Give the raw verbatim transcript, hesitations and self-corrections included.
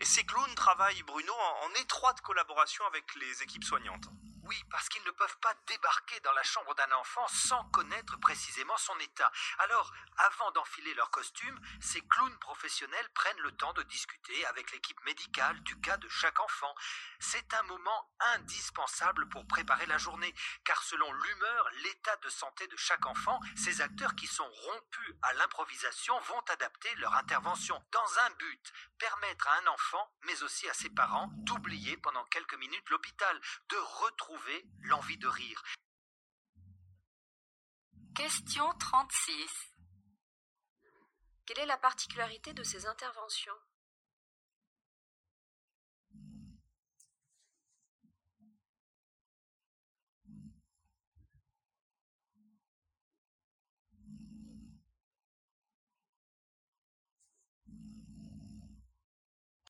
ces clowns travaillent, Bruno, en, en étroite collaboration avec les équipes soignantes. Oui, parce qu'ils ne peuvent pas débarquer dans la chambre d'un enfant sans connaître précisément son état. Alors, avant d'enfiler leur costume, ces clowns professionnels prennent le temps de discuter avec l'équipe médicale du cas de chaque enfant. C'est un moment indispensable pour préparer la journée, car selon l'humeur, l'état de santé de chaque enfant, ces acteurs qui sont rompus à l'improvisation vont adapter leur intervention dans un but, permettre à un enfant, mais aussi à ses parents, d'oublier pendant quelques minutes l'hôpital, de retrouver l'envie de rire. Question trente-six. Quelle est la particularité de ces interventions ?